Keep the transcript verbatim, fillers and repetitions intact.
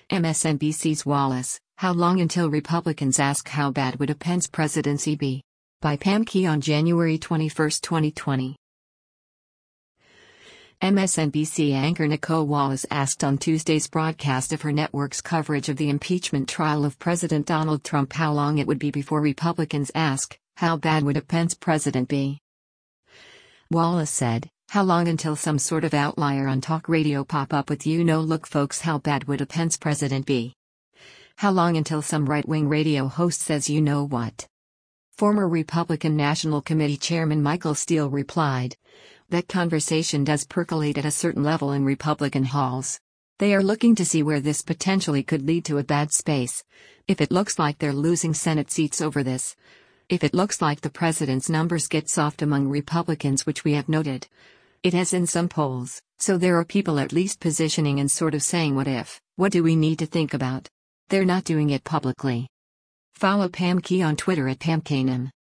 M S N B C's Wallace, How Long Until Republicans Ask How Bad Would a Pence Presidency Be? By Pam Key on January twenty-first, twenty twenty. M S N B C anchor Nicolle Wallace asked on Tuesday's broadcast of her network's coverage of the impeachment trial of President Donald Trump how long it would be before Republicans ask, how bad would a Pence president be? Wallace said, how long until some sort of outlier on talk radio pop up with you know look folks how bad would a Pence president be? How long until some right-wing radio host says you know what? Former Republican National Committee Chairman Michael Steele replied, that conversation does percolate at a certain level in Republican halls. They are looking to see where this potentially could lead to a bad space. If it looks like they're losing Senate seats over this. If it looks like the president's numbers get soft among Republicans, which we have noted. It has in some polls, so there are people at least positioning and sort of saying what if, what do we need to think about? They're not doing it publicly. Follow Pam Key on Twitter at PamKNim.